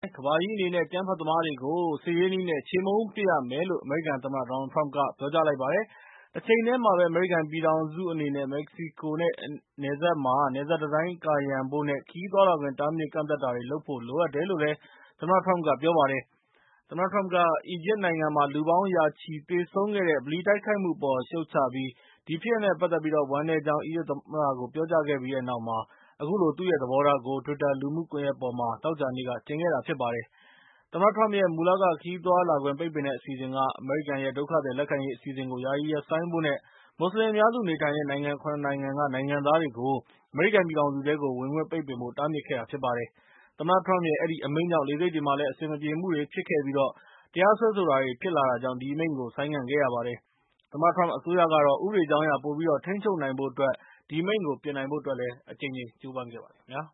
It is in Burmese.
ကမ္ဘာကြီးအနေနဲ့ အကြမ်းဖက်သမားတွေကို စစ်ရေးနည်းနဲ့ ချေမှုန်းပစ်ရမယ်လို့ အမေရိကန်သမ္မတ ဒေါ်နယ်လ်ထရမ့်က ပြောကြားလိုက်ပါတယ်။ တချိန်တည်းမှာပဲ အမေရိကန်ပြည်ထောင်စုအနေနဲ့ မက္ကဆီကိုနဲ့နယ်စပ်မှာ နယ်စပ်တံတိုင်းကာရံဖို့နဲ့ ခရီးသွားလာခွင့် တားမြစ်ကန့်သတ်တာတွေလုပ်ဖို့ လိုအပ်တယ်လို့ သမ္မတထရမ့်က ပြောပါတယ်။ သမ္မတထရမ့်က အီဂျစ်နိုင်ငံမှာ လူပေါင်းရာချီသေဆုံးခဲ့တဲ့ ဗလီတိုက်ခိုက်မှုအပေါ် ရှုတ်ချပြီး ဒီဖြစ်ရပ်နဲ့ ပတ်သက်ပြီး ဝမ်းနည်းကြောင်း အီဂျစ်သမ္မတကို ပြောကြားခဲ့ပြီးတဲ့နောက် အခုလို သူ့ရဲ့သဘောထားကို တွစ်တာလူမှုကွန်ရက်ပေါ်မှာ သောကြာနေ့က တင်ခဲ့တာဖြစ်ပါတယ်။ သမ္မတထရမ့်ရဲ့ မူလက ခရီးသွားလာခွင့် ပိတ်ပင်တဲ့အစီအစဉ်က အမေရိကန်ရဲ့ ဒုက္ခသည်လက်ခံရေးအစီအစဉ်ကို ယာယီရပ်ဆိုင်းဖို့နဲ့ မွတ်စလင်အများစုနေထိုင်တဲ့ နိုင်ငံ ၇ နိုင်ငံက နိုင်ငံသားတွေကို အမေရိကန်ပြည်ထောင်စုထဲကို ဝင်ခွင့်ပိတ်ပင်ဖို့ တားမြစ်ခဲ့တာဖြစ်ပါတယ်။ သမ္မတထရမ့်ရဲ့ အဲဒီအမိန့်ကြောင့် လေဆိပ်တွေမှာလည်း အဆင်မပြေမှုတွေဖြစ်ခဲ့ပြီး တရားစွဲဆိုတာတွေဖြစ်လာတာကြောင့် ဒီအမိန့်ကို ဆိုင်းငံ့ခဲ့ရပါတယ်။ သမ္မတထရမ့်အစိုးရကတော့ ဥပဒေကြောင်းအရ ပိုပြီးတော့ ထိန်းချုပ်နိုင်ဖို့အတွက် ဒီအမိန့်ကို ပြင်နိုင်ဖို့အတွက် အကြိမ်ကြိမ်ကြိုးပမ်းခဲ့ပါတယ်ခင်ဗျာ